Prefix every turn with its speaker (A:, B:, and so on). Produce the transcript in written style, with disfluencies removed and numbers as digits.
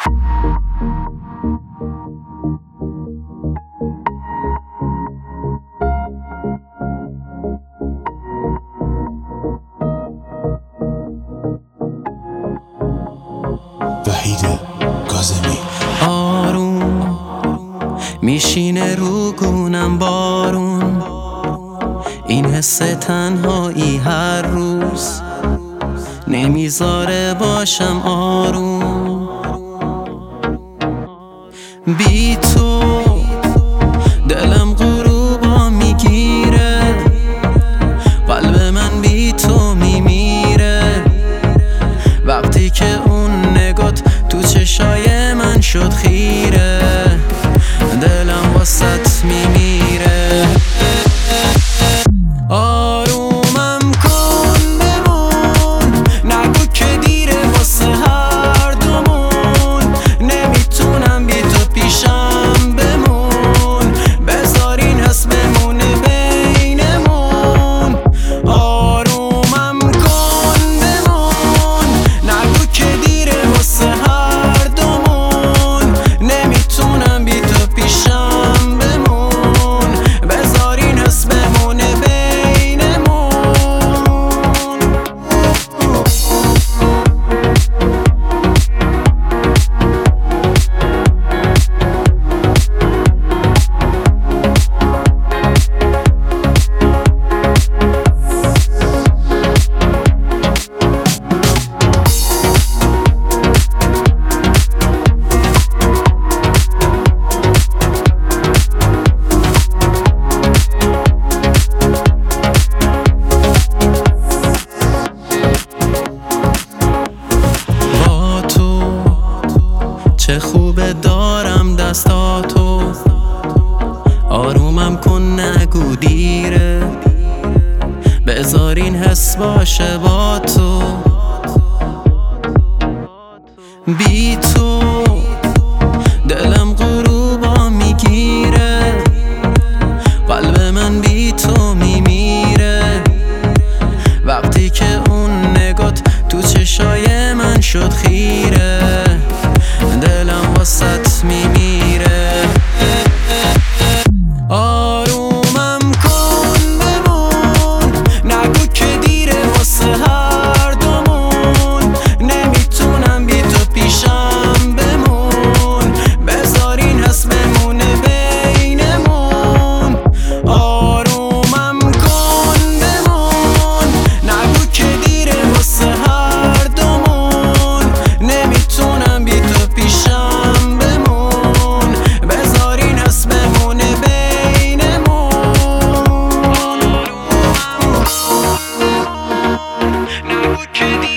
A: وحید کاظمی.
B: آروم میشینه رو گونم بارون، این حس تنهایی هر روز نمیذاره باشم آروم. بی تو دلم غروبا میگیره، قلب من بی تو میمیره. وقتی که اون نگات تو چشای من شد خیره، دلم واسط میمیره. آرومم کن بمون، نگو که دیره واسه هر دومون. نمیتونم بی تو پیشم بمون، بذار این حس بمونه بینمون. آرومم کن بمون، نگو که دیره واسه هر دومون. نمیتونم بی تو پیشم بمون، بذار این حس بمونه بینمون. چه خوبه دارم دستاتو، آرومم کن نگو دیره، بذار این حس باشه با تو. بی تو دلم غروبا میگیره، قلب من بی تو میمیره. وقتی که اون نگات تو چشای من شد خیره، دلم واسط میمیره. آرومم کن بمون، نگو که دیره واسه هر دومون. نمیتونم بی تو پیشم بمون، بذار این حس بمونه بینمون. آرومم کن بمون، نگو که دیره واسه هر دومون. نمیتونم بی تو پیشم بمون، بذار این حس بمونه بینمون. نگو که